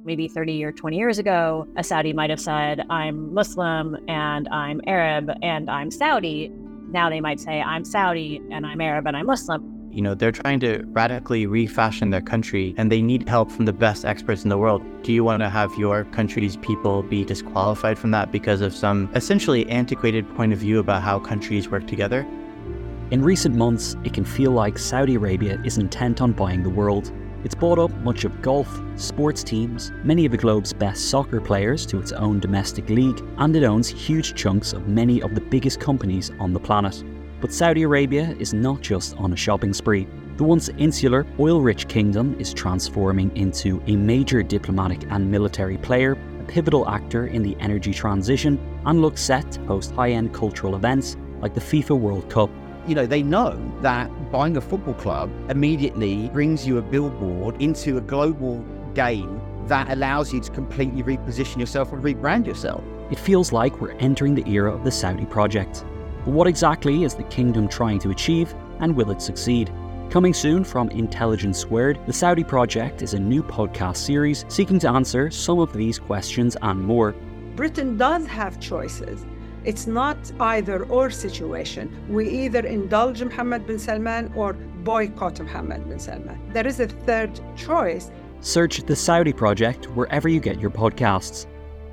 Maybe 30 or 20 years ago, a Saudi might have said, I'm Muslim and I'm Arab and I'm Saudi. Now they might say, I'm Saudi and I'm Arab and I'm Muslim. You know, they're trying to radically refashion their country and they need help from the best experts in the world. Do you want to have your country's people be disqualified from that because of some essentially antiquated point of view about how countries work together? In recent months, it can feel like Saudi Arabia is intent on buying the world. It's bought up much of golf, sports teams, many of the globe's best soccer players to its own domestic league, and it owns huge chunks of many of the biggest companies on the planet. But Saudi Arabia is not just on a shopping spree. The once insular, oil-rich kingdom is transforming into a major diplomatic and military player, a pivotal actor in the energy transition, and looks set to host high-end cultural events like the FIFA World Cup. You know, they know that buying a football club immediately brings you a billboard into a global game that allows you to completely reposition yourself and rebrand yourself. It feels like we're entering the era of the Saudi project. But what exactly is the kingdom trying to achieve, and will it succeed? Coming soon from Intelligence Squared, the Saudi Project is a new podcast series seeking to answer some of these questions and more. Britain does have choices. It's not either or situation. We either indulge Mohammed bin Salman or boycott Mohammed bin Salman. There is a third choice. Search The Saudi Project wherever you get your podcasts.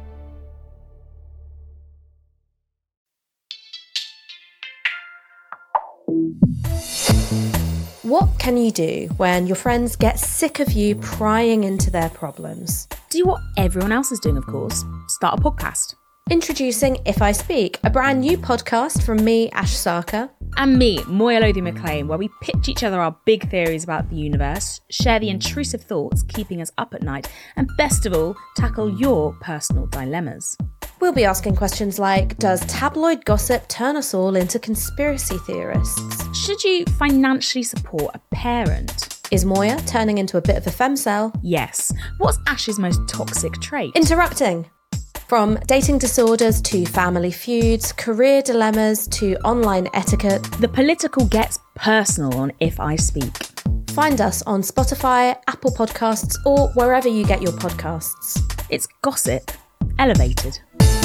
What can you do when your friends get sick of you prying into their problems? Do what everyone else is doing, of course. Start a podcast. Introducing If I Speak, a brand new podcast from me, Ash Sarkar. And me, Moya Lothian-McLean, where we pitch each other our big theories about the universe, share the intrusive thoughts keeping us up at night, and best of all, tackle your personal dilemmas. We'll be asking questions like, does tabloid gossip turn us all into conspiracy theorists? Should you financially support a parent? Is Moya turning into a bit of a femcel? Yes. What's Ash's most toxic trait? Interrupting. From dating disorders to family feuds, career dilemmas to online etiquette. The political gets personal on If I Speak. Find us on Spotify, Apple Podcasts, or wherever you get your podcasts. It's gossip elevated.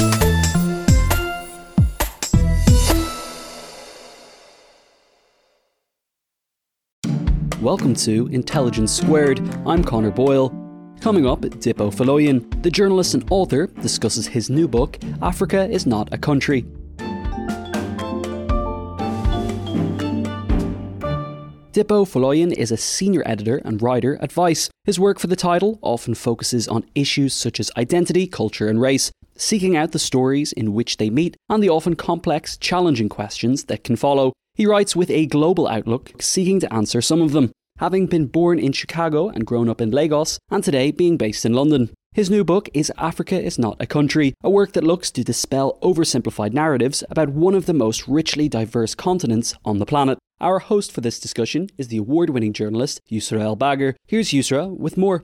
Welcome to Intelligence Squared. I'm Connor Boyle. Coming up, Dippo Faloyan, the journalist and author, discusses his new book, Africa is Not a Country. Dippo Faloyan is a senior editor and writer at Vice. His work for the title often focuses on issues such as identity, culture and race, seeking out the stories in which they meet and the often complex, challenging questions that can follow. He writes with a global outlook, seeking to answer some of them, having been born in Chicago and grown up in Lagos, and today being based in London. His new book is Africa is Not a Country, a work that looks to dispel oversimplified narratives about one of the most richly diverse continents on the planet. Our host for this discussion is the award-winning journalist Yusra El-Bagr. Here's Yusra with more.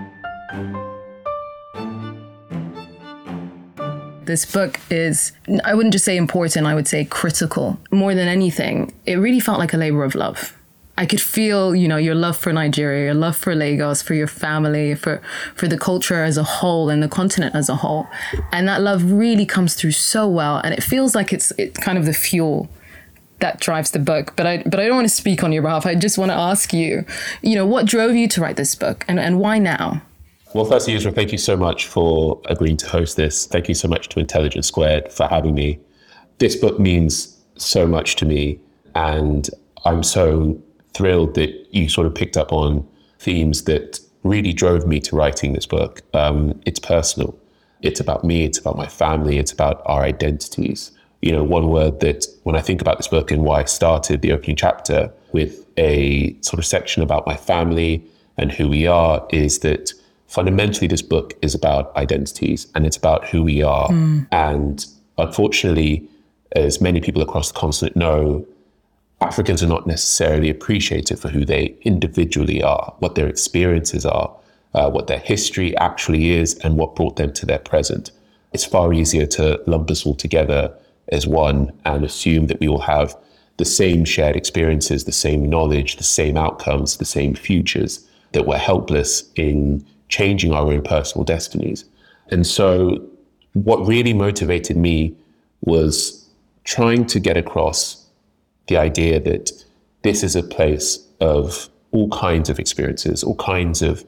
This book is, I wouldn't just say important, I would say critical. More than anything, it really felt like a labor of love. I could feel, your love for Nigeria, your love for Lagos, for your family, for the culture as a whole and the continent as a whole. And that love really comes through so well. And it feels like it's kind of the fuel that drives the book. But I don't want to speak on your behalf. I just want to ask you, what drove you to write this book and why now? Well, firstly, Yusra, thank you so much for agreeing to host this. Thank you so much to Intelligence Squared for having me. This book means so much to me, and I'm so thrilled that you sort of picked up on themes that really drove me to writing this book. It's personal. It's about me. It's about my family. It's about our identities. One word that when I think about this book and why I started the opening chapter with a sort of section about my family and who we are is that fundamentally this book is about identities and it's about who we are. And unfortunately, as many people across the continent know, Africans are not necessarily appreciated for who they individually are, what their experiences are, what their history actually is, and what brought them to their present. It's far easier to lump us all together as one and assume that we all have the same shared experiences, the same knowledge, the same outcomes, the same futures, that we're helpless in changing our own personal destinies. And so what really motivated me was trying to get across the idea that this is a place of all kinds of experiences, all kinds of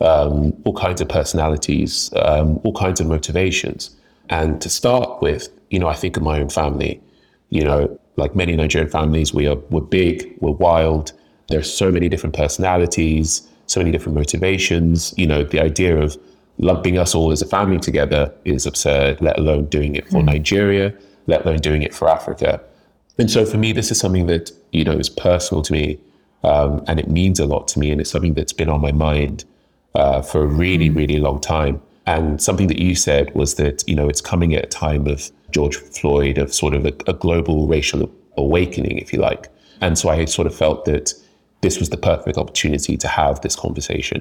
personalities, all kinds of motivations. And to start with, I think of my own family. Like many Nigerian families, we're big, we're wild. There's so many different personalities, so many different motivations. The idea of lumping us all as a family together is absurd, let alone doing it for Nigeria, let alone doing it for Africa. And so for me, this is something that, is personal to me, and it means a lot to me. And it's something that's been on my mind for a really, really long time. And something that you said was that, it's coming at a time of George Floyd, of sort of a global racial awakening, if you like. And so I sort of felt that this was the perfect opportunity to have this conversation,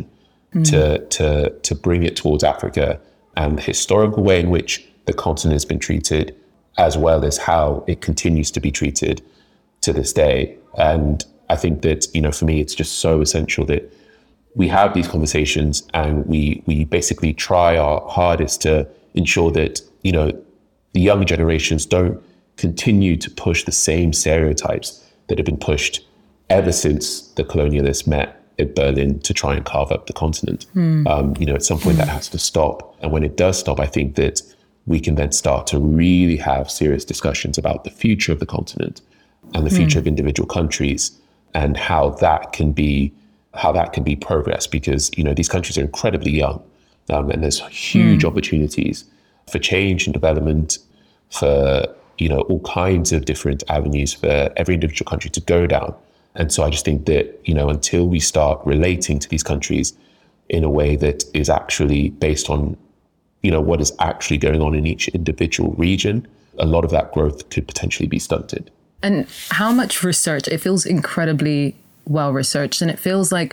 to bring it towards Africa and the historical way in which the continent has been treated, as well as how it continues to be treated to this day. And I think that, for me, it's just so essential that we have these conversations and we basically try our hardest to ensure that, the young generations don't continue to push the same stereotypes that have been pushed ever since the colonialists met in Berlin to try and carve up the continent. At some point that has to stop. And when it does stop, I think that we can then start to really have serious discussions about the future of the continent and the future of individual countries and how that can be progressed, because, these countries are incredibly young, and there's huge opportunities for change and development, for, all kinds of different avenues for every individual country to go down. And so I just think that, until we start relating to these countries in a way that is actually based on, what is actually going on in each individual region, a lot of that growth could potentially be stunted. And how much research? It feels incredibly well researched, and it feels like,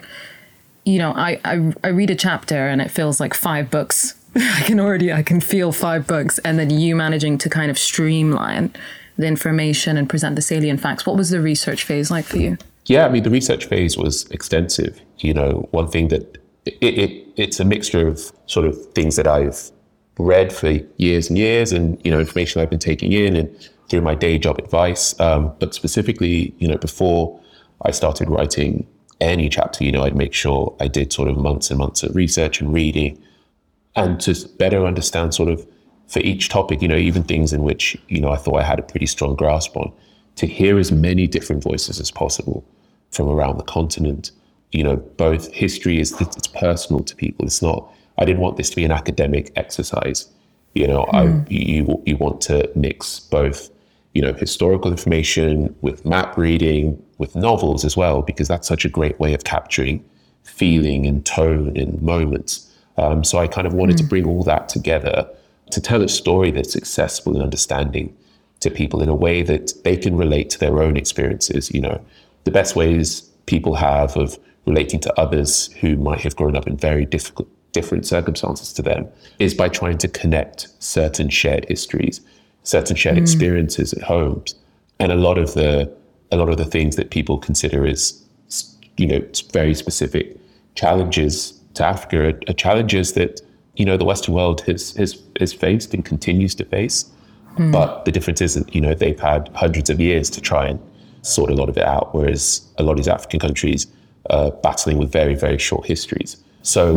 I read a chapter and it feels like 5 books. I can feel 5 books, and then you managing to kind of streamline the information and present the salient facts. What was the research phase like for you? Yeah, the research phase was extensive. One thing that it's a mixture of sort of things that I've read for years and years, and information I've been taking in and through my day job advice. But specifically, before I started writing any chapter, I'd make sure I did sort of months and months of research and reading, and to better understand sort of for each topic, even things in which, I thought I had a pretty strong grasp on, to hear as many different voices as possible from around the continent. Both history it's personal to people. It's not, I didn't want this to be an academic exercise. You want to mix both, historical information with map reading, with novels as well, because that's such a great way of capturing feeling and tone and moments. So I kind of wanted to bring all that together to tell a story that's accessible and understanding to people in a way that they can relate to their own experiences. The best ways people have of relating to others who might have grown up in very different circumstances to them is by trying to connect certain shared histories, certain shared experiences at homes. And a lot of the things that people consider as, very specific challenges to Africa are challenges that, the Western world has faced and continues to face. But the difference is that, they've had hundreds of years to try and sort a lot of it out, whereas a lot of these African countries are battling with very, very short histories. So,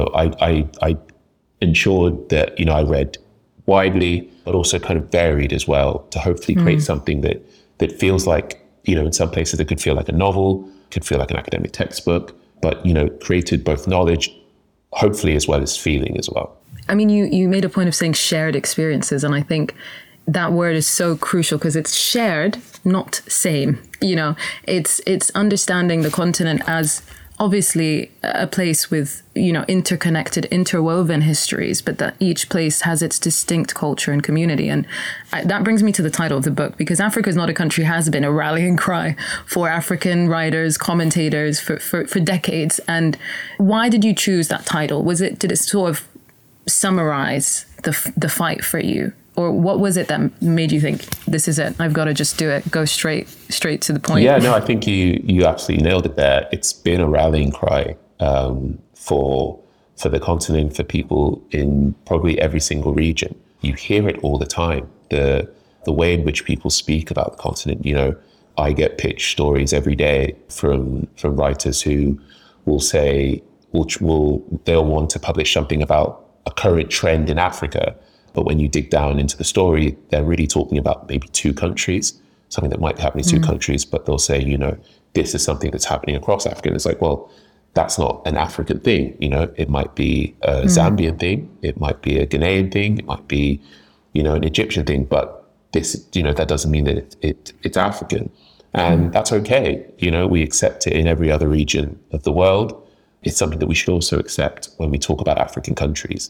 I ensured that, I read widely, but also kind of varied as well, to hopefully create something that feels like, in some places it could feel like a novel, could feel like an academic textbook, but, created both knowledge, hopefully, as well as feeling as well. You made a point of saying shared experiences, and I think that word is so crucial because it's shared, not same. It's understanding the continent as obviously a place with, interconnected, interwoven histories, but that each place has its distinct culture and community. And that brings me to the title of the book, because Africa is Not a Country has been a rallying cry for African writers, commentators for decades. And why did you choose that title? Did it sort of summarize the fight for you? Or what was it that made you think, this is it, I've got to just do it, go straight to the point? Yeah, no, I think you absolutely nailed it there. It's been a rallying cry for for the continent, for people in probably every single region. You hear it all the time, the way in which people speak about the continent. I get pitched stories every day from writers who will say, they'll want to publish something about a current trend in Africa. But when you dig down into the story, they're really talking about maybe 2 countries, something that might happen in 2 countries, but they'll say, this is something that's happening across Africa. And it's like, well, that's not an African thing. It might be a Zambian thing. It might be a Ghanaian thing. It might be, an Egyptian thing, but this, that doesn't mean that it's African. And that's okay. We accept it in every other region of the world. It's something that we should also accept when we talk about African countries.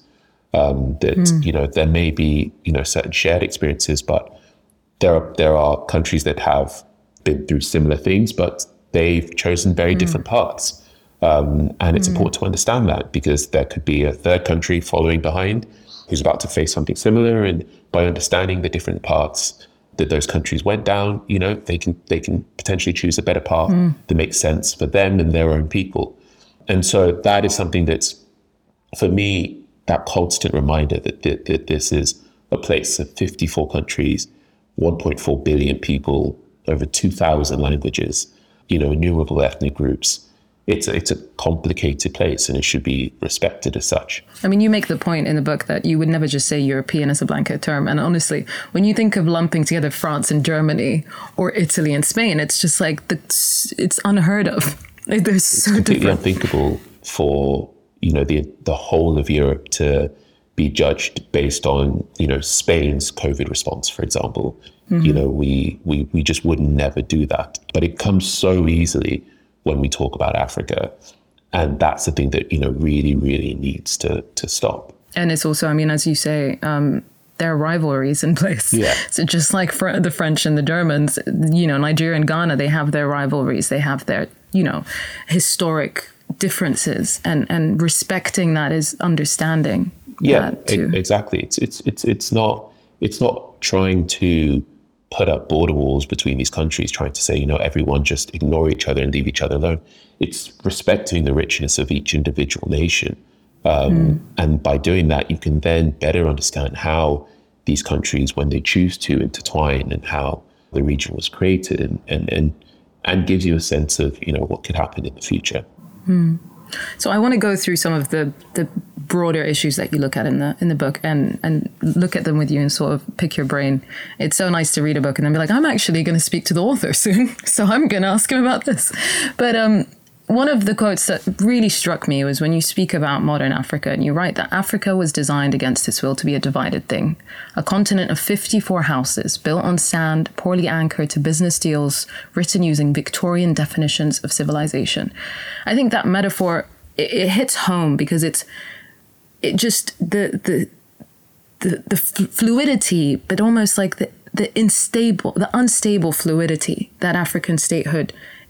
There may be, certain shared experiences, but there are countries that have been through similar things, but they've chosen very different paths. And it's important to understand that, because there could be a third country following behind who's about to face something similar. And by understanding the different paths that those countries went down, they can potentially choose a better path that makes sense for them and their own people. And so that is something that's, for me, that constant reminder that this is a place of 54 countries, 1.4 billion people, over 2,000 languages, innumerable ethnic groups. It's a complicated place, and it should be respected as such. I mean, you make the point in the book that you would never just say European as a blanket term. And honestly, when you think of lumping together France and Germany or Italy and Spain, it's just like, it's unheard of. They're so completely different. Unthinkable for, the whole of Europe to be judged based on, Spain's COVID response, for example. We just would never do that. But it comes so easily when we talk about Africa. And that's the thing that, really, really needs to stop. And it's also, as you say, there are rivalries in place. Yeah. So just like for the French and the Germans, Nigeria and Ghana, they have their rivalries. They have their, historic differences, and respecting that is understanding. Yeah, that too. Exactly. It's not trying to put up border walls between these countries, trying to say, everyone just ignore each other and leave each other alone. It's respecting the richness of each individual nation. And by doing that, you can then better understand how these countries, when they choose to intertwine, and how the region was created, and gives you a sense of, what could happen in the future. So I want to go through some of the broader issues that you look at in the book, and look at them with you and sort of pick your brain. It's so nice to read a book and then be like, I'm actually going to speak to the author soon, so I'm going to ask him about this. But one of the quotes that really struck me was when you speak about modern Africa, and you write that Africa was designed against its will to be a divided thing, a continent of 54 houses built on sand, poorly anchored to business deals, written using Victorian definitions of civilization. I think that metaphor, it hits home, because it just the fluidity, but almost like the unstable fluidity that African statehood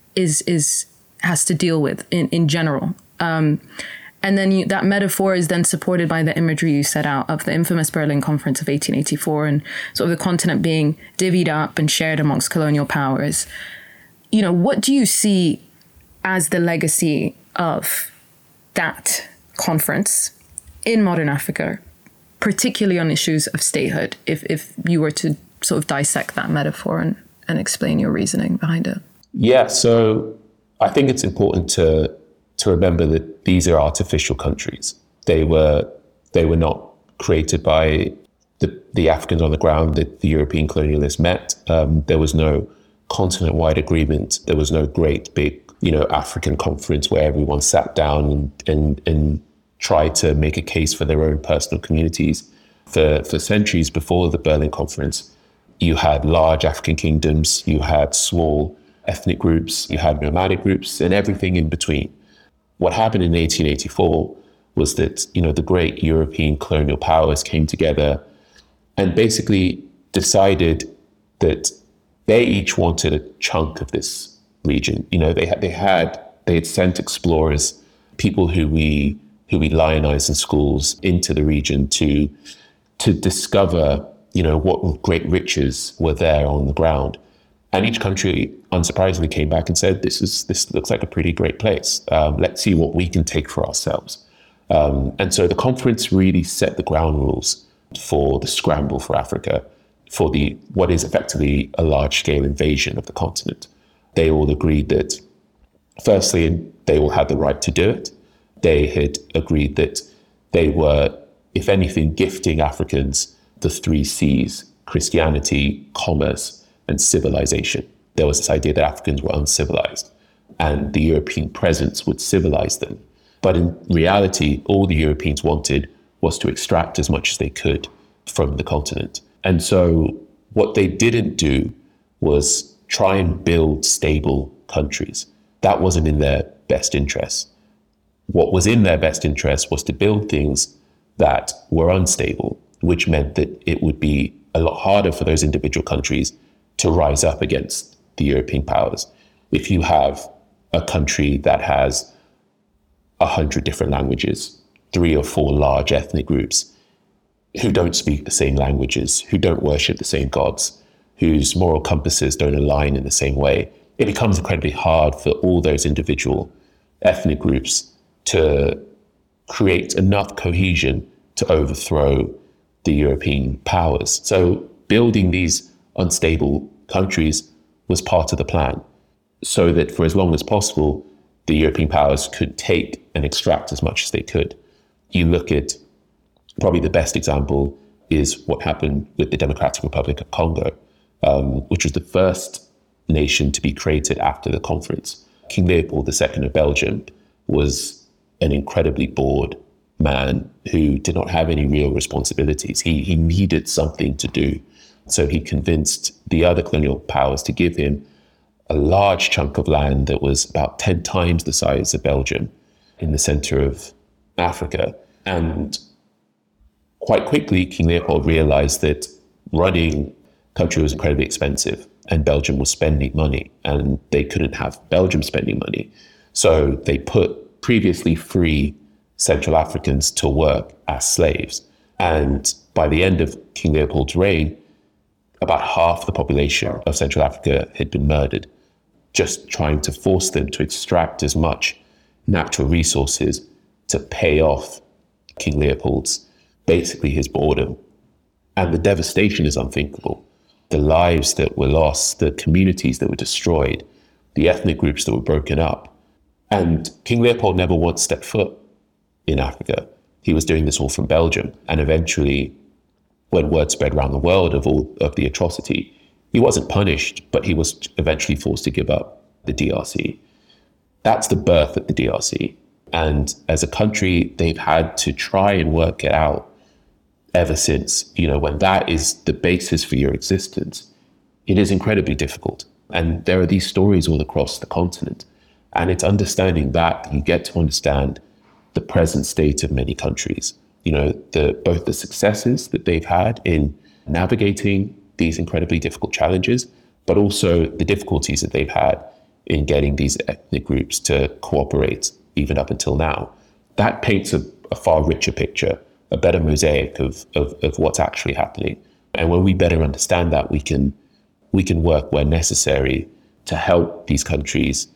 has to deal with in general. And then that metaphor is then supported by the imagery you set out of the infamous Berlin Conference of 1884, and sort of the continent being divvied up and shared amongst colonial powers. What do you see as the legacy of that conference in modern Africa, particularly on issues of statehood, if you were to sort of dissect that metaphor and explain your reasoning behind it? Yeah, so I think it's important to remember that these are artificial countries. They were not created by the Africans on the ground that the European colonialists met. There was no continent-wide agreement. There was no great big, African conference where everyone sat down and tried to make a case for their own personal communities. For centuries before the Berlin Conference, you had large African kingdoms, you had small ethnic groups, you had nomadic groups, and everything in between. What happened in 1884 was that, the great European colonial powers came together and basically decided that they each wanted a chunk of this region. They had sent explorers, people who we lionized in schools, into the region to discover, what great riches were there on the ground. And each country, unsurprisingly, came back and said, this looks like a pretty great place. Let's see what we can take for ourselves. And so the conference really set the ground rules for the scramble for Africa, for what is effectively a large-scale invasion of the continent. They all agreed that, firstly, they all had the right to do it. They had agreed that they were, if anything, gifting Africans the 3 C's: Christianity, commerce, and civilization. There was this idea that Africans were uncivilized and the European presence would civilize them. But in reality, all the Europeans wanted was to extract as much as they could from the continent. And so what they didn't do was try and build stable countries. That wasn't in their best interest. What was in their best interest was to build things that were unstable, which meant that it would be a lot harder for those individual countries to rise up against the European powers. If you have a country that has 100 different languages, 3 or 4 large ethnic groups who don't speak the same languages, who don't worship the same gods, whose moral compasses don't align in the same way, it becomes incredibly hard for all those individual ethnic groups to create enough cohesion to overthrow the European powers. So building these unstable countries was part of the plan, so that for as long as possible, the European powers could take and extract as much as they could. You look at, probably the best example is what happened with the Democratic Republic of Congo, which was the first nation to be created after the conference. King Leopold II of Belgium was an incredibly bored man who did not have any real responsibilities. He needed something to do. So he convinced the other colonial powers to give him a large chunk of land that was about 10 times the size of Belgium in the center of Africa. And quite quickly, King Leopold realized that running a country was incredibly expensive and Belgium was spending money and they couldn't have Belgium spending money. So they put previously free Central Africans to work as slaves. And by the end of King Leopold's reign, about half the population of Central Africa had been murdered, just trying to force them to extract as much natural resources to pay off King Leopold's, basically his boredom. And the devastation is unthinkable. The lives that were lost, the communities that were destroyed, the ethnic groups that were broken up. And King Leopold never once stepped foot in Africa. He was doing this all from Belgium. And eventually, when word spread around the world of all of the atrocity, he wasn't punished, but he was eventually forced to give up the DRC. That's the birth of the DRC. And as a country, they've had to try and work it out ever since. You know, when that is the basis for your existence, it is incredibly difficult. And there are these stories all across the continent. And it's understanding that you get to understand the present state of many countries. You know, both the successes that they've had in navigating these incredibly difficult challenges, but also the difficulties that they've had in getting these ethnic groups to cooperate even up until now. That paints a far richer picture, a better mosaic of what's actually happening. And when we better understand that, we can work where necessary to help these countries.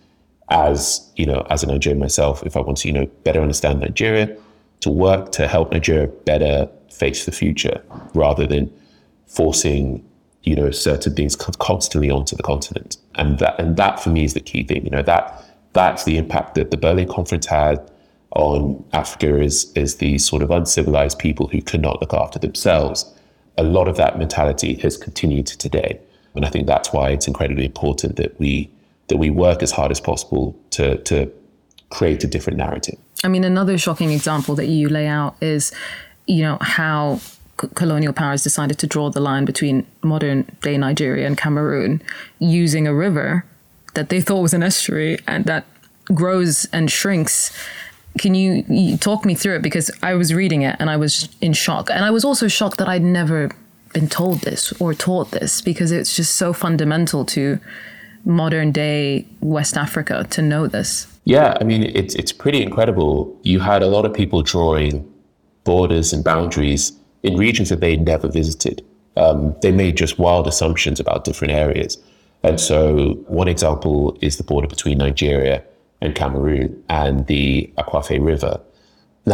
As a Nigerian myself, if I want to, better understand Nigeria, to work to help Nigeria better face the future, rather than forcing, certain things constantly onto the continent. And that for me is the key thing. That's the impact that the Berlin Conference had on Africa is these sort of uncivilized people who could not look after themselves. A lot of that mentality has continued to today. And I think that's why it's incredibly important that we work as hard as possible to create a different narrative. I mean, another shocking example that you lay out is, how colonial powers decided to draw the line between modern day Nigeria and Cameroon using a river that they thought was an estuary and that grows and shrinks. Can you talk me through it? Because I was reading it and I was in shock. And I was also shocked that I'd never been told this or taught this, because it's just so fundamental to modern day West Africa to know this. Yeah, I mean, it's pretty incredible. You had a lot of people drawing borders and boundaries in regions that they never visited. They made just wild assumptions about different areas. And so one example is the border between Nigeria and Cameroon and the Akwafe River. Now,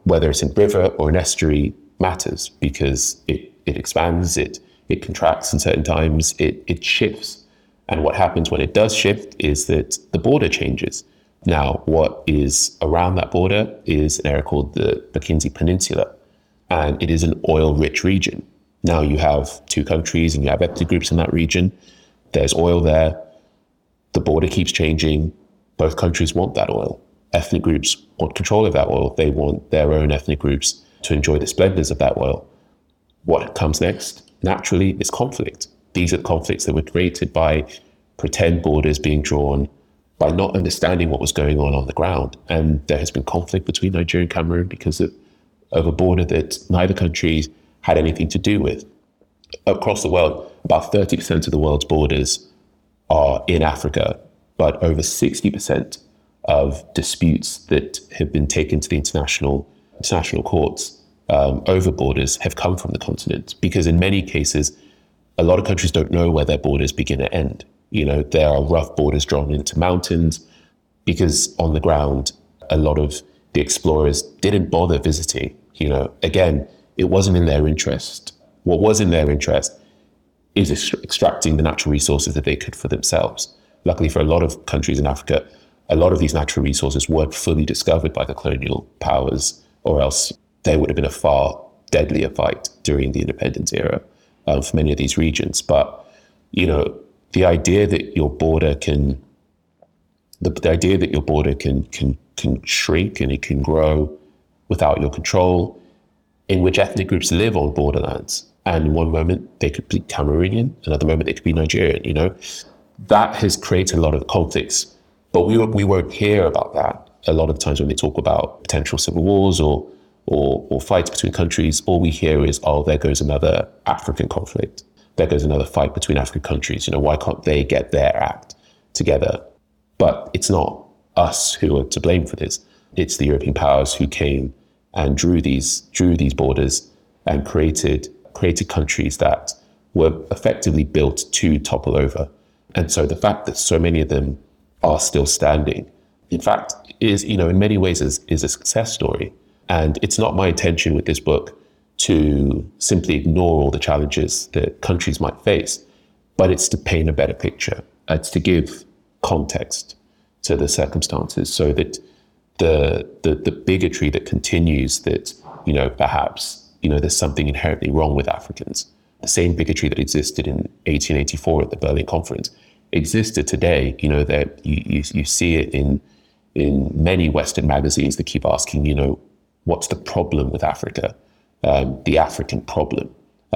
whether it's a river or an estuary, matters because it expands, it contracts in certain times, it shifts. And what happens when it does shift is that the border changes. Now, what is around that border is an area called the Mackenzie Peninsula, and it is an oil-rich region. Now you have two countries and you have ethnic groups in that region. There's oil there. The border keeps changing. Both countries want that oil. Ethnic groups want control of that oil. They want their own ethnic groups to enjoy the splendors of that oil. What comes next, naturally, is conflict. These are conflicts that were created by pretend borders being drawn, by not understanding what was going on the ground. And there has been conflict between Nigeria and Cameroon because of a border that neither country had anything to do with. Across the world, about 30% of the world's borders are in Africa, but over 60% of disputes that have been taken to the international courts over borders have come from the continent, because in many cases, a lot of countries don't know where their borders begin and end. You know, there are rough borders drawn into mountains because on the ground, a lot of the explorers didn't bother visiting. You know, again, it wasn't in their interest. What was in their interest is extracting the natural resources that they could for themselves. Luckily for a lot of countries in Africa, a lot of these natural resources weren't fully discovered by the colonial powers, or else there would have been a far deadlier fight during the independence era for many of these regions. But, you know, the idea that your border can shrink and it can grow without your control, in which ethnic groups live on borderlands. And one moment they could be Cameroonian, another moment they could be Nigerian, you know. That has created a lot of conflicts. But we won't hear about that. A lot of times when they talk about potential civil wars or fights between countries, all we hear is, oh, there goes another African conflict. There goes another fight between African countries. You know, why can't they get their act together? But it's not us who are to blame for this. It's the European powers who came and drew these borders and created countries that were effectively built to topple over. And so the fact that so many of them are still standing, in fact, is, you know, in many ways is a success story. And it's not my intention with this book to simply ignore all the challenges that countries might face, but it's to paint a better picture. It's to give context to the circumstances so that the bigotry that continues, that, you know, perhaps, you know, there's something inherently wrong with Africans. The same bigotry that existed in 1884 at the Berlin Conference existed today. You know, that you see it in many Western magazines that keep asking, you know, what's the problem with Africa? The African problem.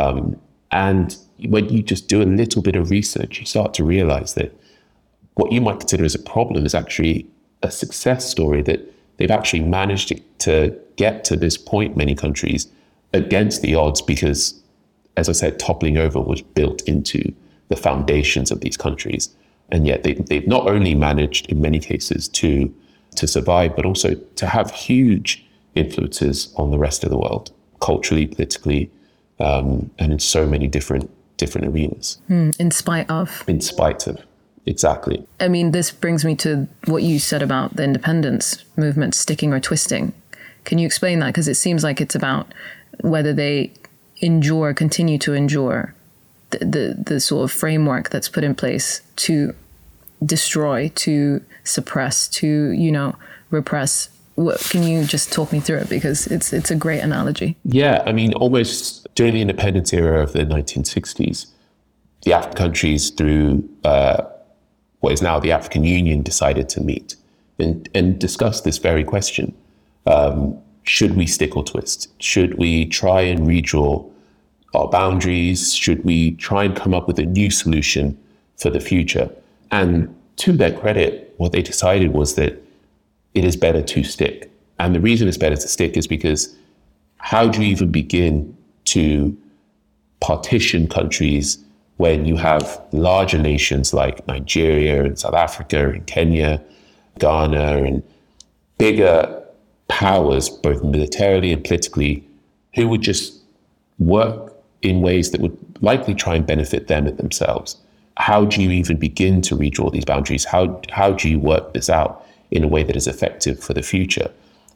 And when you just do a little bit of research, you start to realize that what you might consider as a problem is actually a success story, that they've actually managed to get to this point, many countries, against the odds, because, as I said, toppling over was built into the foundations of these countries. And yet they've not only managed, in many cases, to survive, but also to have huge influences on the rest of the world, culturally, politically, and in so many different arenas. In spite of, exactly. I mean, this brings me to what you said about the independence movement sticking or twisting. Can you explain that? Because it seems like it's about whether they continue to endure the sort of framework that's put in place to destroy, to suppress, to, you know, repress. Can you just talk me through it? Because it's a great analogy. Yeah, I mean, almost during the independence era of the 1960s, the African countries, through what is now the African Union, decided to meet and discuss this very question. Should we stick or twist? Should we try and redraw our boundaries? Should we try and come up with a new solution for the future? And to their credit, what they decided was that it is better to stick. And the reason it's better to stick is because how do you even begin to partition countries when you have larger nations like Nigeria and South Africa and Kenya, Ghana, and bigger powers, both militarily and politically, who would just work in ways that would likely try and benefit them and themselves? How do you even begin to redraw these boundaries? How do you work this out in a way that is effective for the future?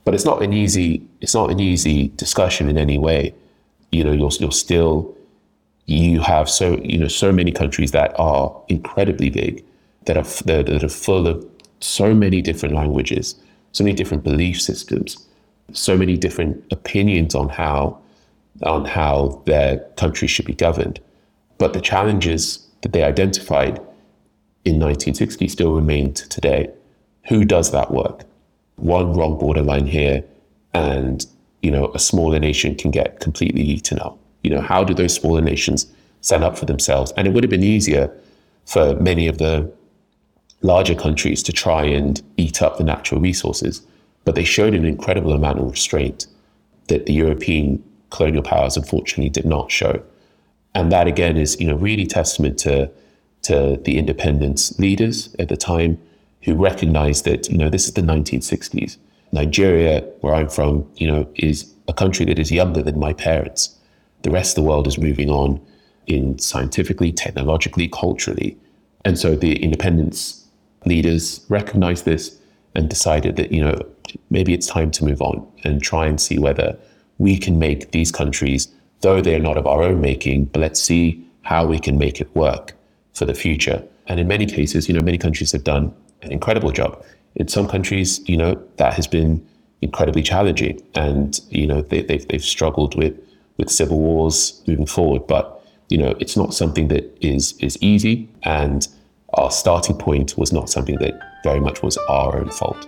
But it's not an easy discussion in any way. You know, you have so many countries that are incredibly big, that are full of so many different languages, so many different belief systems, so many different opinions on how their country should be governed. But the challenges that they identified in 1960 still remain today. Who does that work? One wrong borderline here, and a smaller nation can get completely eaten up. How do those smaller nations stand up for themselves? And it would have been easier for many of the larger countries to try and eat up the natural resources, but they showed an incredible amount of restraint that the European colonial powers unfortunately did not show. And that again is really testament to the independence leaders at the time, who recognized that this is the 1960s. Nigeria, where I'm from, is a country that is younger than my parents. The rest of the world is moving on in scientifically, technologically, culturally. And so the independence leaders recognized this and decided that, maybe it's time to move on and try and see whether we can make these countries, though they're not of our own making, but let's see how we can make it work for the future. And in many cases, many countries have done an incredible job. In some countries, that has been incredibly challenging, and they've struggled with civil wars moving forward. But it's not something that is easy, and our starting point was not something that very much was our own fault.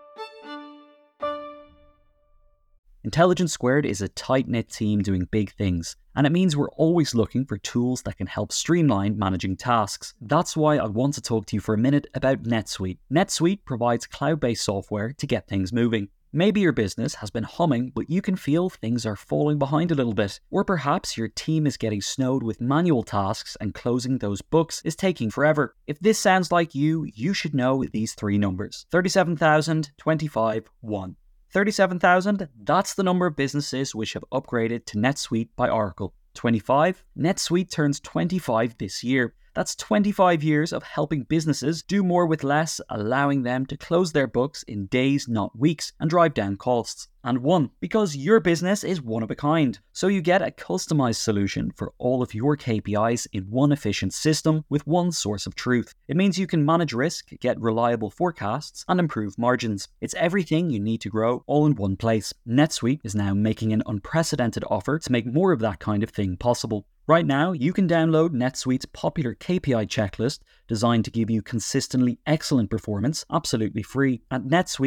Intelligence Squared is a tight-knit team doing big things, and it means we're always looking for tools that can help streamline managing tasks. That's why I want to talk to you for a minute about NetSuite. NetSuite provides cloud-based software to get things moving. Maybe your business has been humming, but you can feel things are falling behind a little bit. Or perhaps your team is getting snowed with manual tasks and closing those books is taking forever. If this sounds like you should know these three numbers: 37,000, 25, 1. 37,000, that's the number of businesses which have upgraded to NetSuite by Oracle. 25, NetSuite turns 25 this year. That's 25 years of helping businesses do more with less, allowing them to close their books in days, not weeks, and drive down costs. And 1, because your business is one of a kind. So you get a customized solution for all of your KPIs in one efficient system with one source of truth. It means you can manage risk, get reliable forecasts, and improve margins. It's everything you need to grow all in one place. NetSuite is now making an unprecedented offer to make more of that kind of thing possible. Right now, you can download NetSuite's popular KPI checklist designed to give you consistently excellent performance absolutely free at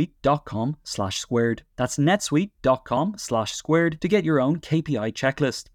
netsuite.com/squared. That's netsuite.com/squared to get your own KPI checklist.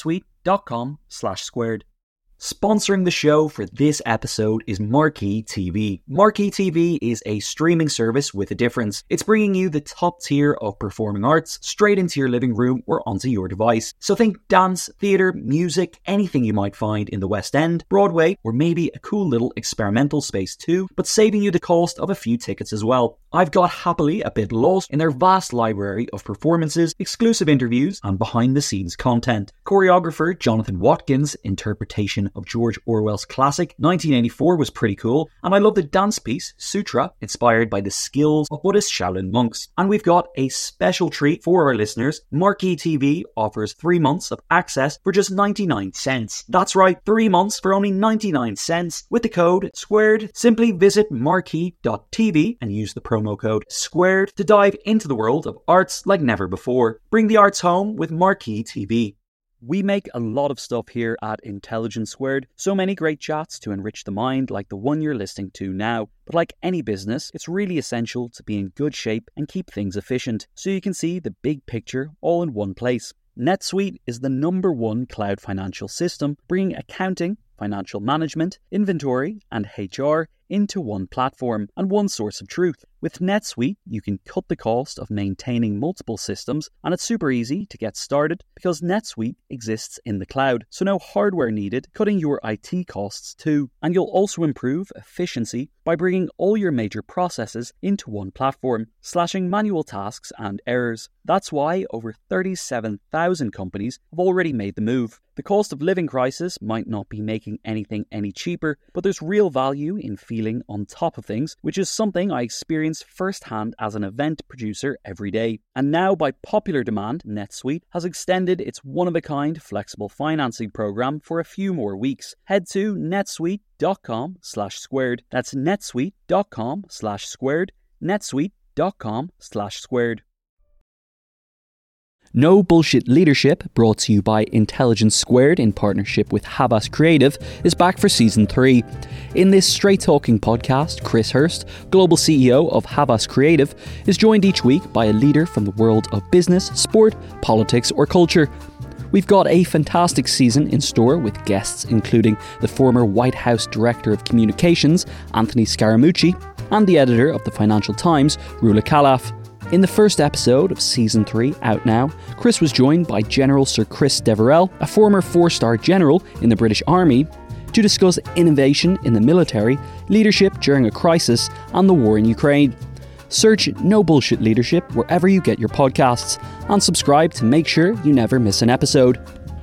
netsuite.com/squared. Sponsoring the show for this episode is Marquee TV. Marquee TV is a streaming service with a difference. It's bringing you the top tier of performing arts straight into your living room or onto your device. So think dance, theatre, music, anything you might find in the West End, Broadway, or maybe a cool little experimental space too, but saving you the cost of a few tickets as well. I've got happily a bit lost in their vast library of performances, exclusive interviews, and behind-the-scenes content. Choreographer Jonathan Watkins' interpretation of George Orwell's classic 1984 was pretty cool, and I love the dance piece Sutra, inspired by the skills of Buddhist Shaolin monks. And we've got a special treat for our listeners. Marquee TV offers 3 months of access for just 99 cents. That's right, 3 months for only 99 cents with the code SQUARED. Simply visit marquee.tv and use the promo code SQUARED to dive into the world of arts like never before. Bring the arts home with Marquee TV. We make a lot of stuff here at Intelligence Squared, so many great chats to enrich the mind like the one you're listening to now. But like any business, it's really essential to be in good shape and keep things efficient, so you can see the big picture all in one place. NetSuite is the #1 cloud financial system, bringing accounting, financial management, inventory, and HR into one platform and one source of truth. With NetSuite, you can cut the cost of maintaining multiple systems, and it's super easy to get started because NetSuite exists in the cloud, so no hardware needed, cutting your IT costs too. And you'll also improve efficiency by bringing all your major processes into one platform, slashing manual tasks and errors. That's why over 37,000 companies have already made the move. The cost of living crisis might not be making anything any cheaper, but there's real value in features feeling on top of things, which is something I experience firsthand as an event producer every day. And now, by popular demand, NetSuite has extended its one-of-a-kind flexible financing program for a few more weeks. Head to netsuite.com/squared. That's netsuite.com/squared. netsuite.com/squared. No Bullshit Leadership, brought to you by Intelligence Squared in partnership with Havas Creative, is back for Season 3. In this straight-talking podcast, Chris Hurst, Global CEO of Havas Creative, is joined each week by a leader from the world of business, sport, politics or culture. We've got a fantastic season in store with guests including the former White House Director of Communications, Anthony Scaramucci, and the editor of the Financial Times, Rula Khalaf. In the first episode of Season 3, out now, Chris was joined by General Sir Chris Deverell, a former 4-star general in the British Army, to discuss innovation in the military, leadership during a crisis, and the war in Ukraine. Search No Bullshit Leadership wherever you get your podcasts, and subscribe to make sure you never miss an episode.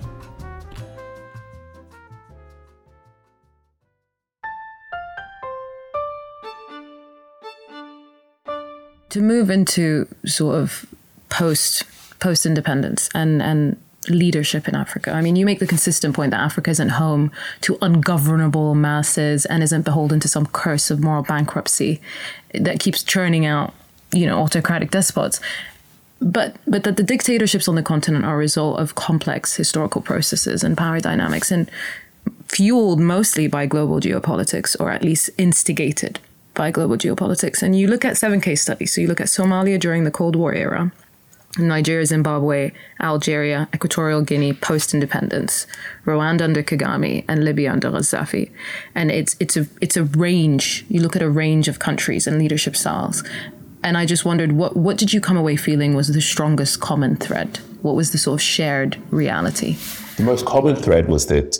To move into sort of post-independence and leadership in Africa. I mean, you make the consistent point that Africa isn't home to ungovernable masses and isn't beholden to some curse of moral bankruptcy that keeps churning out, autocratic despots. But that the dictatorships on the continent are a result of complex historical processes and power dynamics, and fueled mostly by global geopolitics, or at least instigated by global geopolitics. And you look at 7 case studies. So you look at Somalia during the Cold War era, Nigeria, Zimbabwe, Algeria, Equatorial Guinea post-independence, Rwanda under Kagame, and Libya under Gaddafi. And it's a range. You look at a range of countries and leadership styles. And I just wondered, what did you come away feeling was the strongest common thread? What was the sort of shared reality? The most common thread was that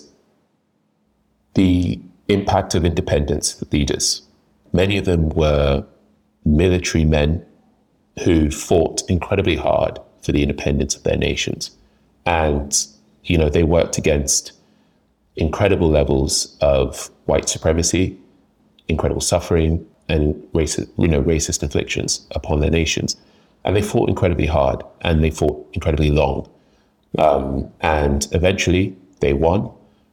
the impact of independence leaders. Many of them were military men who fought incredibly hard for the independence of their nations. And, they worked against incredible levels of white supremacy, incredible suffering, and racist inflictions upon their nations. And they fought incredibly hard, and they fought incredibly long. And eventually they won.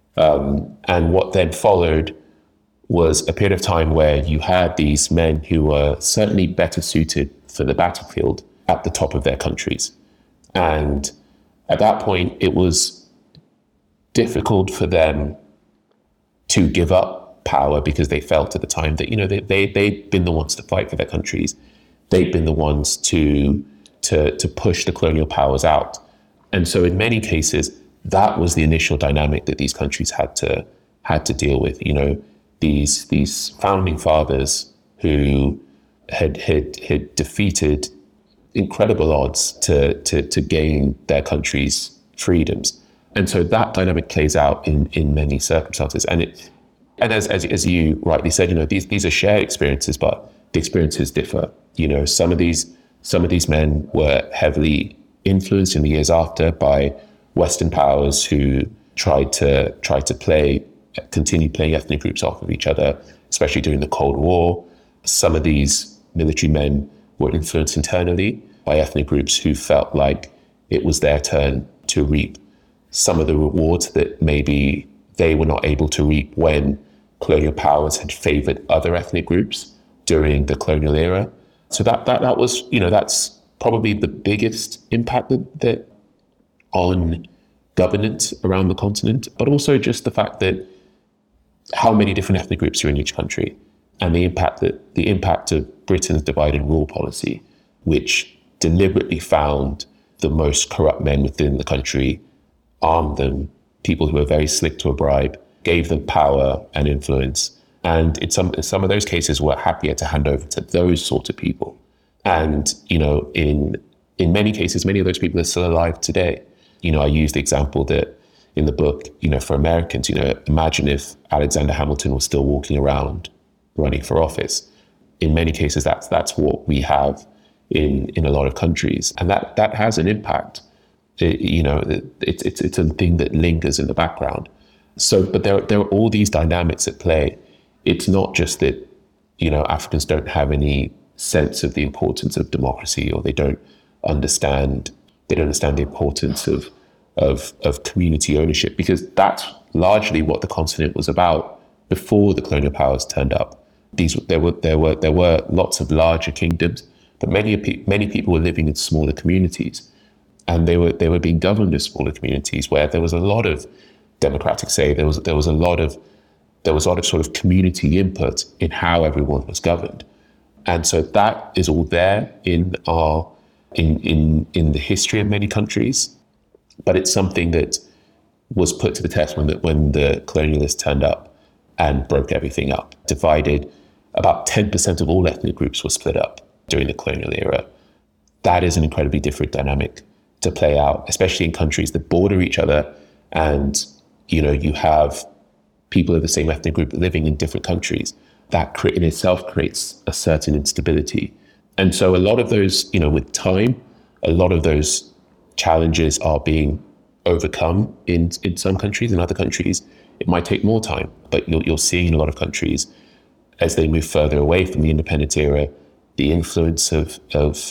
And what then followed was a period of time where you had these men who were certainly better suited for the battlefield at the top of their countries. And at that point, it was difficult for them to give up power because they felt at the time that, they'd been the ones to fight for their countries. They'd been the ones to push the colonial powers out. And so in many cases, that was the initial dynamic that these countries had to deal with. These founding fathers who had defeated incredible odds to gain their country's freedoms. And so that dynamic plays out in many circumstances. And as you rightly said, these are shared experiences, but the experiences differ. Some of these men were heavily influenced in the years after by Western powers who tried to continue playing ethnic groups off of each other, especially during the Cold War. Some of these military men were influenced internally by ethnic groups who felt like it was their turn to reap some of the rewards that maybe they were not able to reap when colonial powers had favored other ethnic groups during the colonial era. So that was, that's probably the biggest impact that on governance around the continent, but also just the fact that how many different ethnic groups are in each country, and the impact of Britain's divide and rule policy, which deliberately found the most corrupt men within the country, armed them, people who were very slick to a bribe, gave them power and influence. And in some of those cases, were happier to hand over to those sorts of people. And, in many cases, many of those people are still alive today. I use the example that in the book, for Americans, imagine if Alexander Hamilton was still walking around running for office. In many cases, that's what we have in a lot of countries. And that has an impact. It's a thing that lingers in the background. So, but there are all these dynamics at play. It's not just that Africans don't have any sense of the importance of democracy, or they don't understand the importance of community ownership, because that's largely what the continent was about before the colonial powers turned up. There were lots of larger kingdoms, but many people were living in smaller communities, and they were being governed as smaller communities where there was a lot of democratic say. There was a lot of sort of community input in how everyone was governed, and so that is all there in the history of many countries. But it's something that was put to the test when the colonialists turned up and broke everything up, divided. About 10% of all ethnic groups were split up during the colonial era. That is an incredibly different dynamic to play out, especially in countries that border each other, and you have people of the same ethnic group living in different countries. That in itself creates a certain instability. And so a lot of those, with time, a lot of those challenges are being overcome in some countries. In other countries, it might take more time, but you'll see in a lot of countries, as they move further away from the independence era, the influence of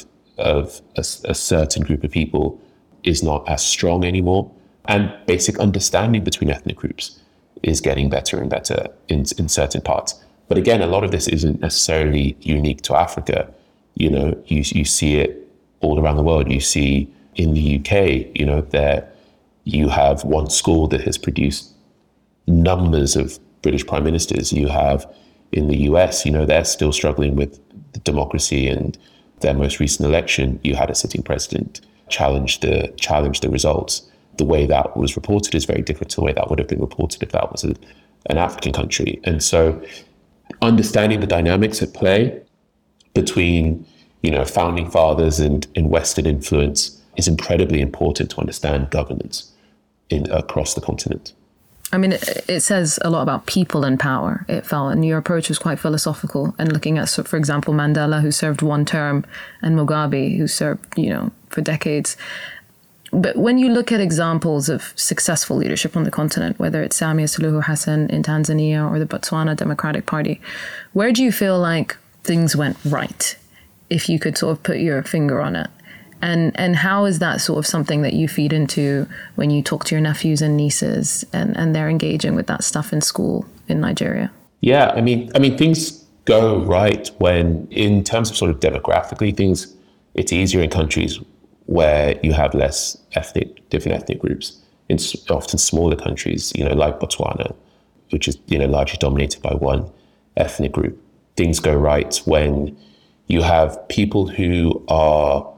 a certain group of people is not as strong anymore. And basic understanding between ethnic groups is getting better and better in certain parts. But again, a lot of this isn't necessarily unique to Africa. You see it all around the world. You see in the UK, there you have one school that has produced numbers of British prime ministers. You have in the US, they're still struggling with the democracy, and their most recent election, you had a sitting president challenge the results. The way that was reported is very different to the way that would have been reported if that was an African country. And so understanding the dynamics at play between, founding fathers and Western influence is incredibly important to understand governance across the continent. I mean, it says a lot about people and power, it felt, and your approach was quite philosophical, and looking at, for example, Mandela, who served one term, and Mugabe, who served, for decades. But when you look at examples of successful leadership on the continent, whether it's Samia Suluhu Hassan in Tanzania or the Botswana Democratic Party, where do you feel like things went right, if you could sort of put your finger on it? And how is that sort of something that you feed into when you talk to your nephews and nieces and they're engaging with that stuff in school in Nigeria? Yeah, I mean, things go right when, in terms of sort of demographically, it's easier in countries where you have less different ethnic groups. In often smaller countries, like Botswana, which is, largely dominated by one ethnic group. Things go right when you have people who are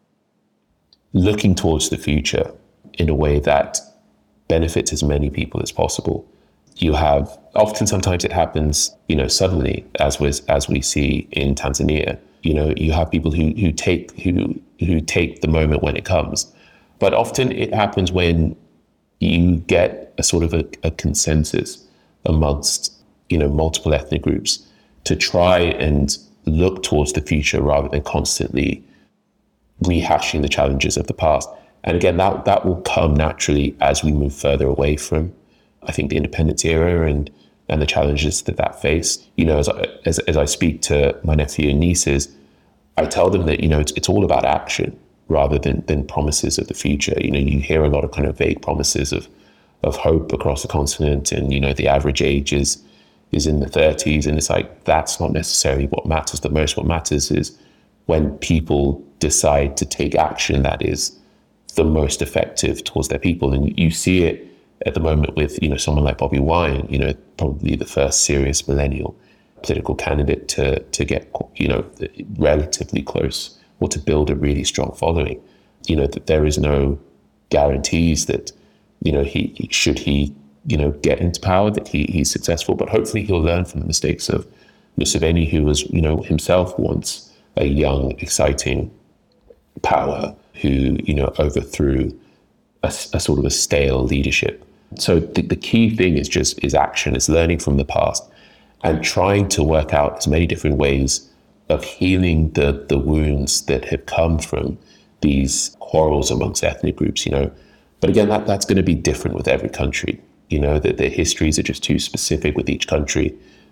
looking towards the future in a way that benefits as many people as possible. You have, sometimes it happens, suddenly, as we see in Tanzania. You have people who take the moment when it comes, but often it happens when you get a sort of a consensus amongst multiple ethnic groups to try and look towards the future rather than constantly rehashing the challenges of the past. And again, that will come naturally as we move further away from, I think, the independence era and the challenges that face. As I speak to my nephew and nieces, I tell them that, it's all about action rather than promises of the future. You hear a lot of kind of vague promises of hope across the continent, and, the average age is in the 30s. And it's like, that's not necessarily what matters the most. What matters is when people decide to take action that is the most effective towards their people. And you see it at the moment with, someone like Bobi Wine, probably the first serious millennial political candidate to get, relatively close, or to build a really strong following. That there is no guarantees that, he should get into power, that he's successful, but hopefully he'll learn from the mistakes of Museveni, who was, himself once a young, exciting power who, overthrew a sort of a stale leadership. So the key thing is action, is learning from the past and trying to work out as many different ways of healing the wounds that have come from these quarrels amongst ethnic groups, But again, that's going to be different with every country, that their histories are just too specific with each country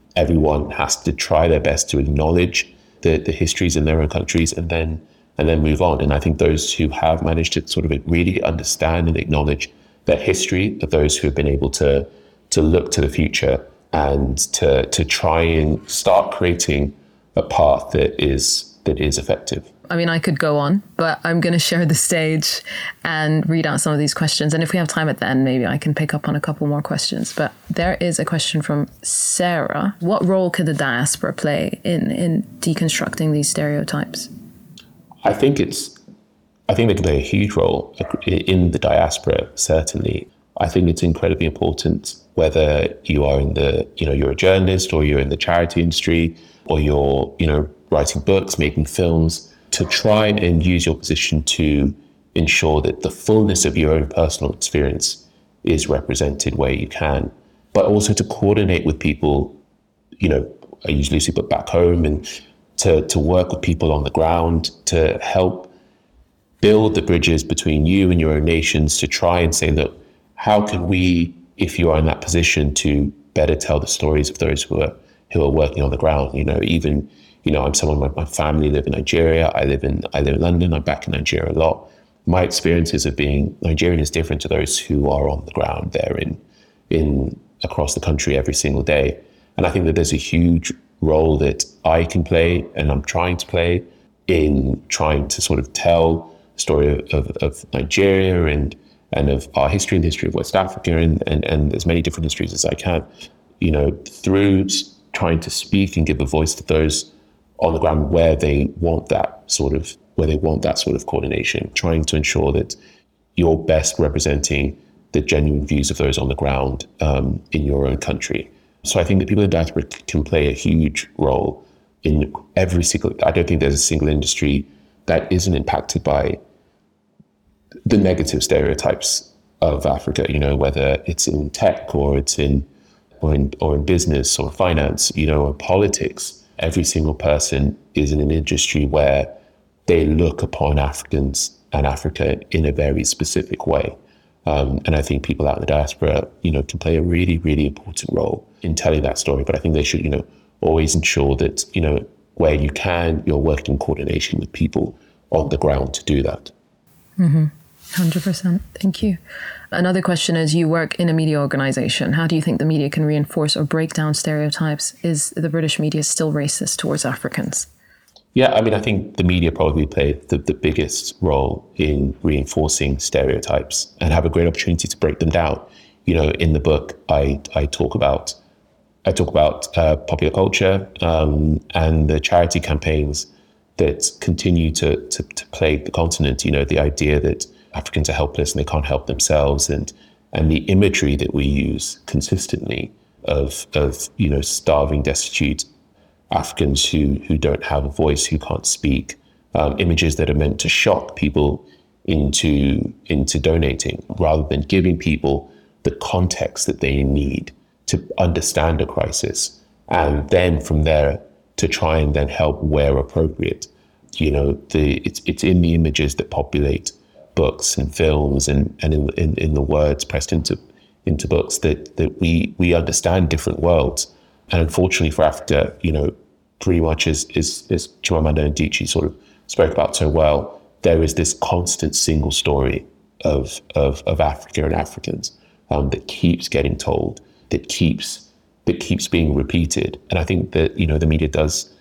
everyone has to try their best to acknowledge the histories in their own countries and then move on. And I think those who have managed to sort of really understand and acknowledge their history are those who have been able to look to the future and to try and start creating a path that is effective. I mean, I could go on, but I'm going to share the stage and read out some of these questions. And if we have time at the end, maybe I can pick up on a couple more questions. But there is a question from Sarah. What role could the diaspora play in deconstructing these stereotypes? I think they can play a huge role in the diaspora, certainly. I think it's incredibly important whether you are you're a journalist or you're in the charity industry or you're, writing books, making films, to try and use your position to ensure that the fullness of your own personal experience is represented where you can, but also to coordinate with people, I use Lucy Book back home, and to work with people on the ground to help build the bridges between you and your own nations, to try and say, look, how can we, if you are in that position, to better tell the stories of those who are working on the ground, I'm someone, my family live in Nigeria. I live in London. I'm back in Nigeria a lot. My experiences of being Nigerian is different to those who are on the ground there in across the country every single day. And I think that there's a huge role that I can play, and I'm trying to play, in trying to sort of tell the story of Nigeria and of our history and the history of West Africa and as many different histories as I can, through trying to speak and give a voice to those on the ground where they want that sort of coordination, trying to ensure that you're best representing the genuine views of those on the ground in your own country. So I think that people in diaspora can play a huge role in I don't think there's a single industry that isn't impacted by the negative stereotypes of Africa, whether it's in tech or it's in business or finance, or politics. Every single person is in an industry where they look upon Africans and Africa in a very specific way. And I think people out in the diaspora, can play a really, really important role in telling that story. But I think they should, always ensure that, where you can, you're working in coordination with people on the ground to do that. 100%. Thank you. Another question is, you work in a media organization. How do you think the media can reinforce or break down stereotypes? Is the British media still racist towards Africans? Yeah, I think the media probably play the biggest role in reinforcing stereotypes and have a great opportunity to break them down. In the book, I talk about popular culture and the charity campaigns that continue to plague the continent. The idea that Africans are helpless and they can't help themselves, and the imagery that we use consistently of starving, destitute Africans who don't have a voice, who can't speak, images that are meant to shock people into donating, rather than giving people the context that they need to understand a crisis, and then from there to try and then help where appropriate. It's in the images that populate books and films and in the words pressed into books that we understand different worlds. And unfortunately for Africa, pretty much as Chimamanda Adichie sort of spoke about so well, there is this constant single story of Africa and Africans that keeps getting told, that keeps being repeated. And I think that the media does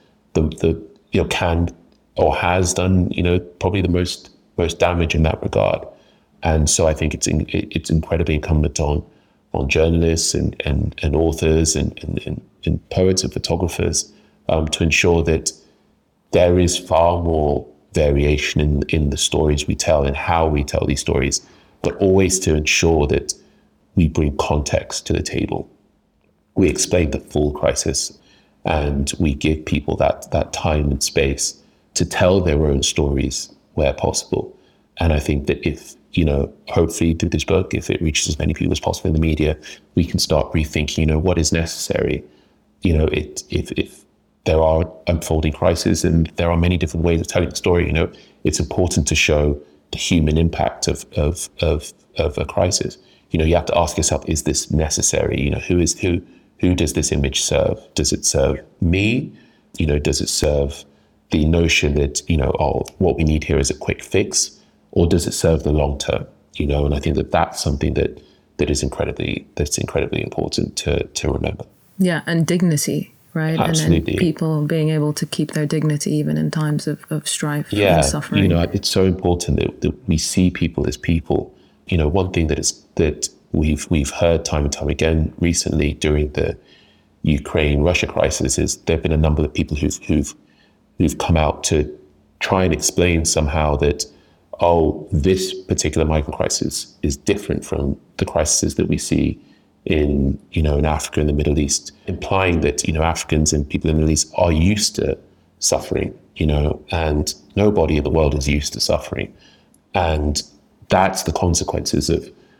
can or has done probably the most damage in that regard. And so I think it's incredibly incumbent on journalists and authors and poets and photographers to ensure that there is far more variation in the stories we tell and how we tell these stories, but always to ensure that we bring context to the table. We explain the full crisis, and we give people that time and space to tell their own stories where possible. And I think that if, hopefully through this book, if it reaches as many people as possible in the media, we can start rethinking, what is necessary. If there are unfolding crises and there are many different ways of telling the story, it's important to show the human impact of a crisis. You have to ask yourself, is this necessary? who does this image serve? Does it serve me? Does it serve the notion that, what we need here is a quick fix, or does it serve the long term? And I think that that's something that's incredibly important to remember. Yeah, and dignity, right? Absolutely. And then people being able to keep their dignity even in times of strife and suffering. It's so important that we see people as people. One thing that we've heard time and time again recently during the Ukraine-Russia crisis is there've been a number of people who've come out to try and explain somehow that, this particular migrant crisis is different from the crises that we see in Africa and the Middle East, implying that, Africans and people in the Middle East are used to suffering, and nobody in the world is used to suffering. And that's the consequences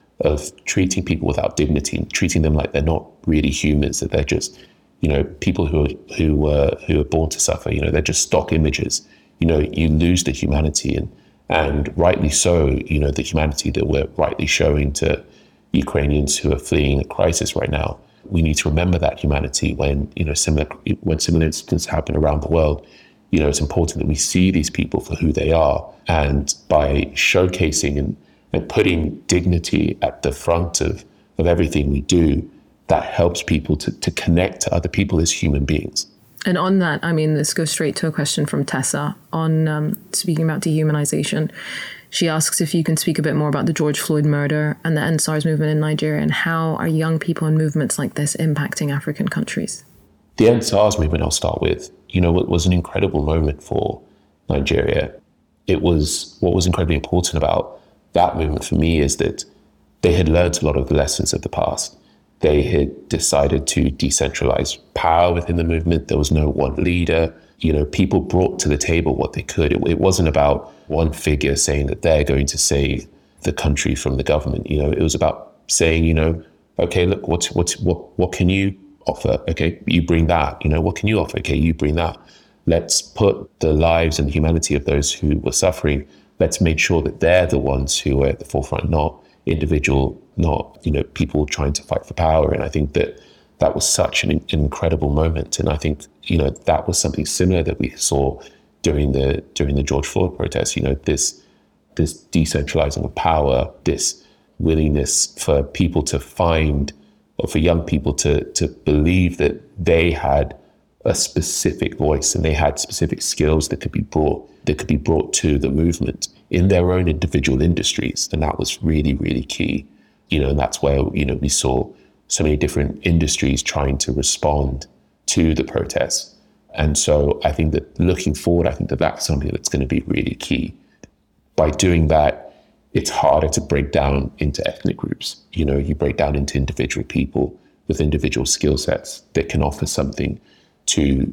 of treating people without dignity, and treating them like they're not really humans, that they're just, people who are born to suffer, they're just stock images. You lose the humanity, and rightly so, the humanity that we're rightly showing to Ukrainians who are fleeing a crisis right now. We need to remember that humanity when similar incidents happen around the world. It's important that we see these people for who they are, and by showcasing and putting dignity at the front of everything we do, that helps people to connect to other people as human beings. And on that, this goes straight to a question from Tessa on speaking about dehumanization. She asks if you can speak a bit more about the George Floyd murder and the End SARS movement in Nigeria, and how are young people and movements like this impacting African countries? The End SARS movement, I'll start with. It was an incredible moment for Nigeria. What was incredibly important about that movement for me is that they had learned a lot of the lessons of the past. They had decided to decentralize power within the movement. There was no one leader. People brought to the table what they could. It wasn't about one figure saying that they're going to save the country from the government. It was about saying, okay, look, what can you offer? Okay, you bring that. What can you offer? Okay, you bring that. Let's put the lives and the humanity of those who were suffering. Let's make sure that they're the ones who are at the forefront, not individual, not people trying to fight for power. And I think that was such an incredible moment. And I think that was something similar that we saw during the George Floyd protests. This decentralizing of power, this willingness for people to find, or for young people to believe that they had a specific voice and they had specific skills that could be brought to the movement in their own individual industries. And that was really, really key. And that's where, we saw so many different industries trying to respond to the protests. And so I think that looking forward, I think that that's something that's going to be really key. By doing that, it's harder to break down into ethnic groups. You break down into individual people with individual skill sets that can offer something to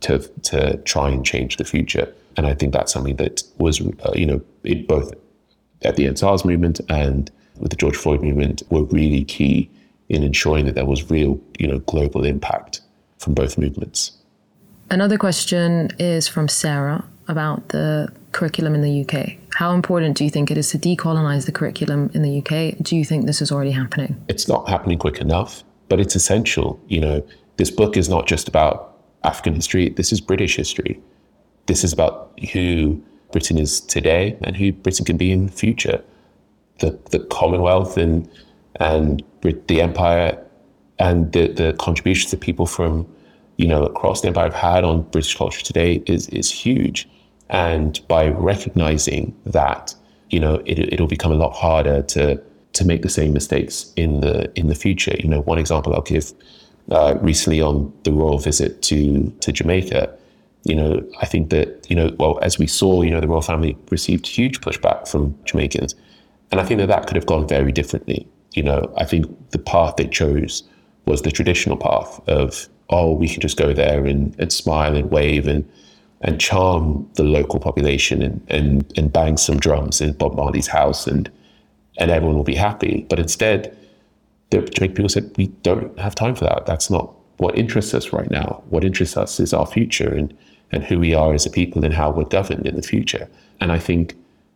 try and change the future. And I think that's something that was, it both at the End SARS movement and with the George Floyd movement were really key in ensuring that there was real, global impact from both movements. Another question is from Sarah about the curriculum in the UK. How important do you think it is to decolonize the curriculum in the UK? Do you think this is already happening? It's not happening quick enough, but it's essential. This book is not just about African history. This is British history. This is about who Britain is today and who Britain can be in the future. The Commonwealth and the Empire and the contributions that people from, across the Empire have had on British culture today is huge. And by recognizing that, it'll become a lot harder to make the same mistakes in the future. One example I'll give, recently on the royal visit to Jamaica, I think that, as we saw, the royal family received huge pushback from Jamaicans. And I think that could have gone very differently. I think the path they chose was the traditional path of, we can just go there and smile and wave and charm the local population and bang some drums in Bob Marley's house and everyone will be happy. But instead, the Jamaican people said, we don't have time for that. That's not what interests us right now. What interests us is our future and who we are as a people and how we're governed in the future. And I think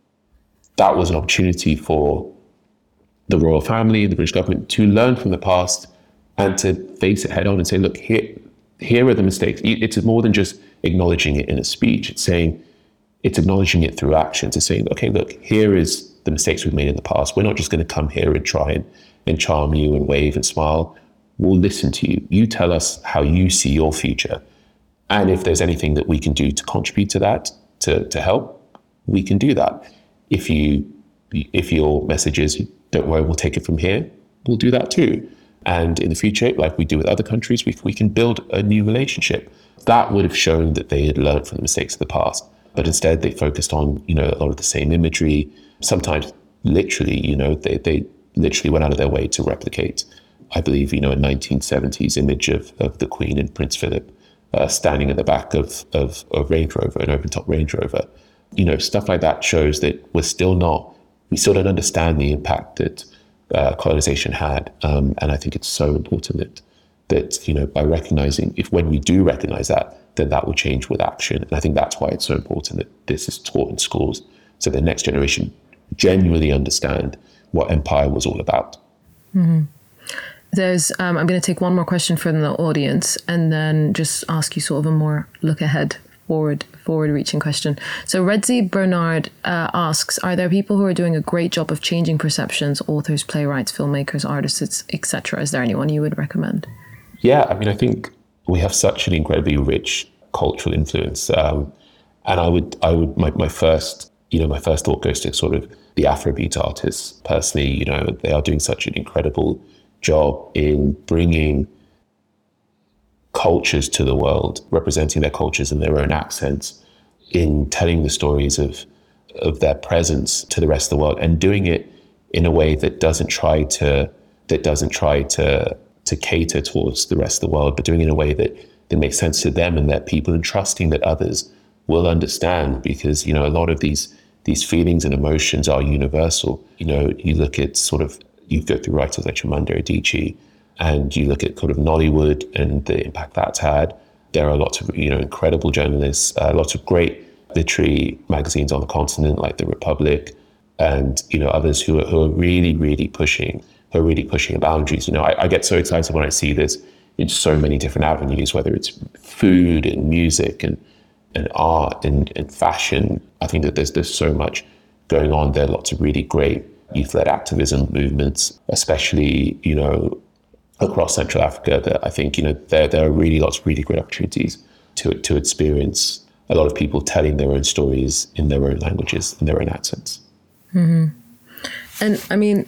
that was an opportunity for the royal family, the British government, to learn from the past and to face it head on and say, look, here are the mistakes. It's more than just acknowledging it in a speech. It's acknowledging it through action, to saying, okay, look, here is the mistakes we've made in the past. We're not just going to come here and try and charm you and wave and smile. We'll listen to you. You tell us how you see your future. And if there's anything that we can do to contribute to that, to help, we can do that. If your message is, don't worry, we'll take it from here, we'll do that too. And in the future, like we do with other countries, we can build a new relationship. That would have shown that they had learned from the mistakes of the past. But instead, they focused on, a lot of the same imagery. Sometimes, literally, they literally went out of their way to replicate, I believe, a 1970s image of the Queen and Prince Philip standing at the back of a Range Rover, an open-top Range Rover. Stuff like that shows that we still don't understand the impact that colonization had. And I think it's so important that by recognizing, when we do recognize that, then that will change with action. And I think that's why it's so important that this is taught in schools, so the next generation genuinely understand what empire was all about. Mm-hmm. There's, I'm going to take one more question from the audience and then just ask you sort of a more look ahead, forward-reaching question. So Redzi Bernard asks, are there people who are doing a great job of changing perceptions, authors, playwrights, filmmakers, artists, etc.? Is there anyone you would recommend? Yeah, I think we have such an incredibly rich cultural influence. And I would my first thought goes to sort of the Afrobeat artists. Personally, they are doing such an incredible job in bringing cultures to the world, representing their cultures in their own accents, in telling the stories of their presence to the rest of the world, and doing it in a way that doesn't try to cater towards the rest of the world, but doing it in a way that makes sense to them and their people, and trusting that others will understand, because a lot of these feelings and emotions are universal. You look at you go through writers like Chimamanda Adichie, and you look at sort of Nollywood and the impact that's had. There are lots of incredible journalists, lots of great literary magazines on the continent like The Republic, and others who are really, really pushing boundaries. I get so excited when I see this in so many different avenues, whether it's food and music and art and fashion. I think that there's so much going on. There are lots of really great youth-led activism movements, especially, across Central Africa, that I think, there are really lots of really great opportunities to experience a lot of people telling their own stories in their own languages, in their own accents. Mm-hmm. And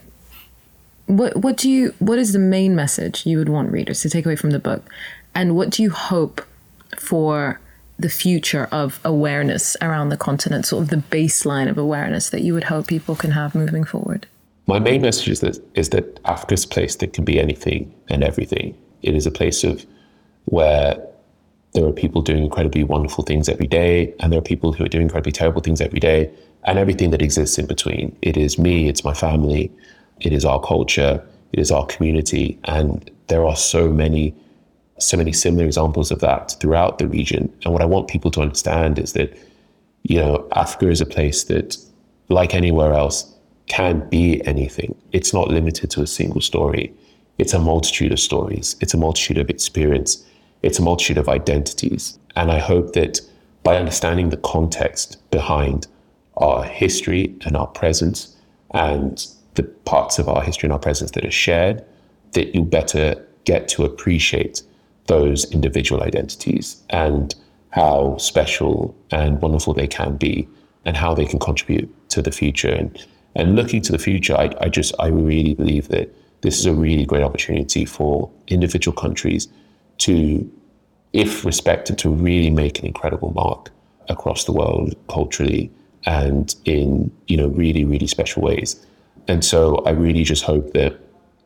what is the main message you would want readers to take away from the book? And what do you hope for the future of awareness around the continent, sort of the baseline of awareness that you would hope people can have moving forward? My main message is that Africa is a place that can be anything and everything. It is a place where there are people doing incredibly wonderful things every day, and there are people who are doing incredibly terrible things every day, and everything that exists in between. It is me, it's my family, it is our culture, it is our community, and there are so many similar examples of that throughout the region. And what I want people to understand is that, Africa is a place that, like anywhere else, can be anything. It's not limited to a single story. It's a multitude of stories. It's a multitude of experience. It's a multitude of identities. And I hope that by understanding the context behind our history and our presence, and the parts of our history and our presence that are shared, that you better get to appreciate those individual identities and how special and wonderful they can be, and how they can contribute to the future. And looking to the future, I really believe that this is a really great opportunity for individual countries to, if respected, to really make an incredible mark across the world culturally and in, really, really special ways. And so I really just hope that,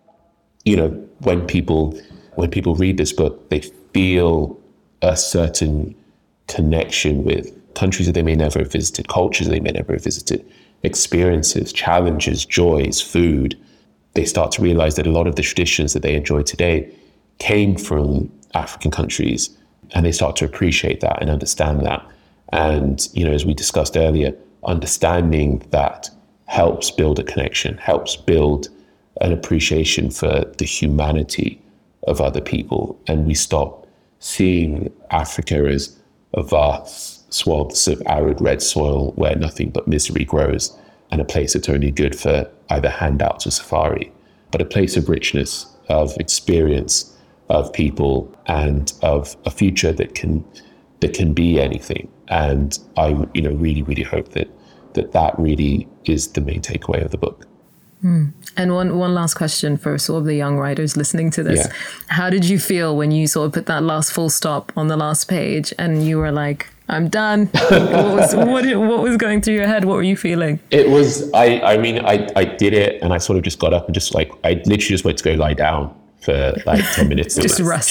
when people read this book, they feel a certain connection with countries that they may never have visited, cultures that they may never have visited, experiences, challenges, joys, food. They start to realize that a lot of the traditions that they enjoy today came from African countries, and they start to appreciate that and understand that. And, as we discussed earlier, understanding that helps build a connection, helps build an appreciation for the humanity of other people, and we stop seeing Africa as a vast swaths of arid red soil where nothing but misery grows, and a place that's only good for either handouts or safari, but a place of richness, of experience, of people, and of a future that can be anything. And I, really, really hope that really is the main takeaway of the book. And one last question for sort of the young writers listening to this. Yeah. How did you feel when you sort of put that last full stop on the last page and you were like, I'm done? What was going through your head? What were you feeling? It was, I did it, and I sort of just got up and just like, I literally just went to go lie down for like 10 minutes. Just rest.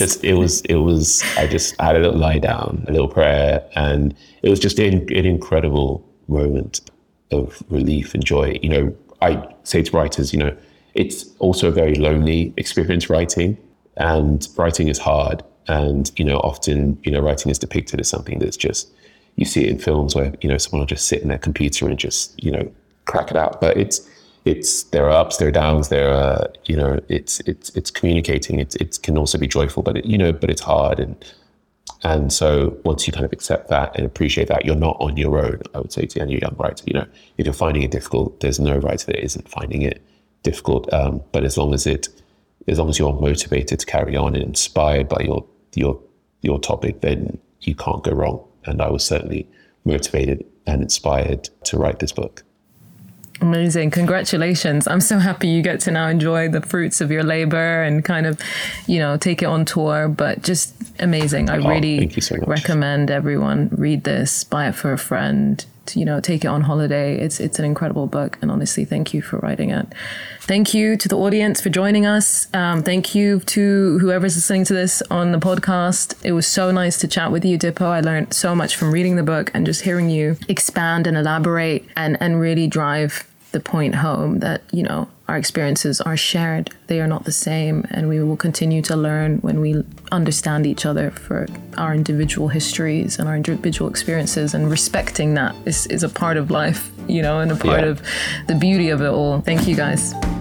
I just had a little lie down, a little prayer, and it was just an incredible moment of relief and joy. I say to writers, it's also a very lonely experience, writing, and writing is hard. And, often, writing is depicted as something that's just, you see it in films where, someone will just sit in their computer and just, crack it out. But there are ups, there are downs, it's communicating. It can also be joyful, but but it's hard. And so once you kind of accept that and appreciate that, you're not on your own, I would say to any young writer. If you're finding it difficult, there's no writer that isn't finding it difficult. But as long as you're motivated to carry on and inspired by your topic, then you can't go wrong. And I was certainly motivated and inspired to write this book. Amazing. Congratulations. I'm so happy you get to now enjoy the fruits of your labor and kind of, take it on tour, but just amazing. I really thank you so much. Recommend everyone read this, buy it for a friend, take it on holiday. It's an incredible book. And honestly, thank you for writing it. Thank you to the audience for joining us. Thank you to whoever's listening to this on the podcast. It was so nice to chat with you, Dippo. I learned so much from reading the book and just hearing you expand and elaborate and really drive the point home that, our experiences are shared. They are not the same. And we will continue to learn when we understand each other for our individual histories and our individual experiences, and respecting that is a part of life, and a part of the beauty of it all. Thank you, guys.